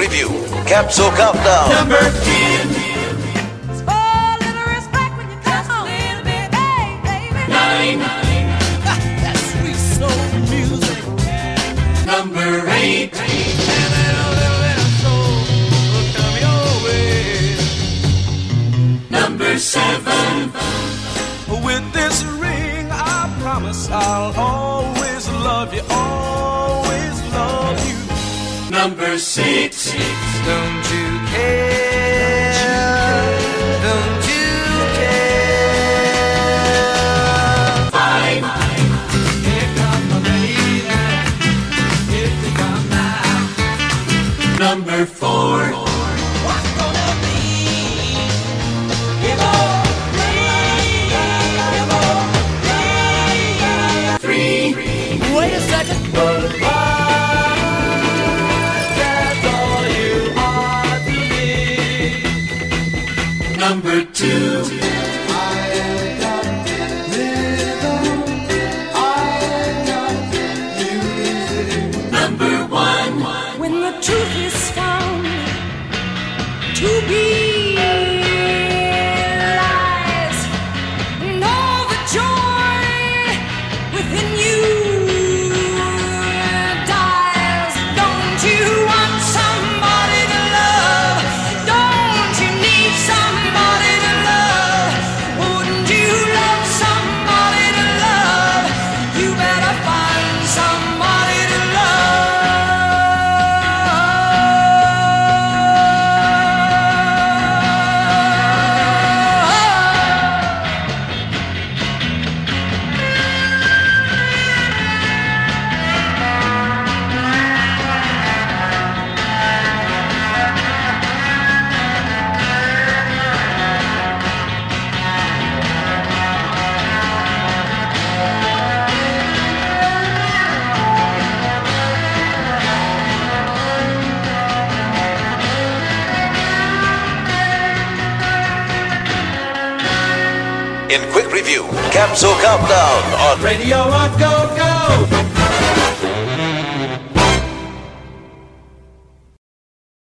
review, Capsule Countdown. Number 10. That sweet soul music. Number 8. And then a little bit of soul will come your way. Number 7. With this ring, I promise I'll always love you, always love you. Number 6. Don't you care? Don't you care? 5. Here comes my lady. Here she comes now. Number 4. What's gonna be? Give up. 3. Wait a second. That's all you are to me. Number 2. Number 1. When the truth is found to be lies, and all the joy within you dies. Don't you want somebody to love? Don't you need somebody to love? Wouldn't you love somebody to love? You better find somebody to In quick review, Capsule Countdown on Radio Rock Go Go.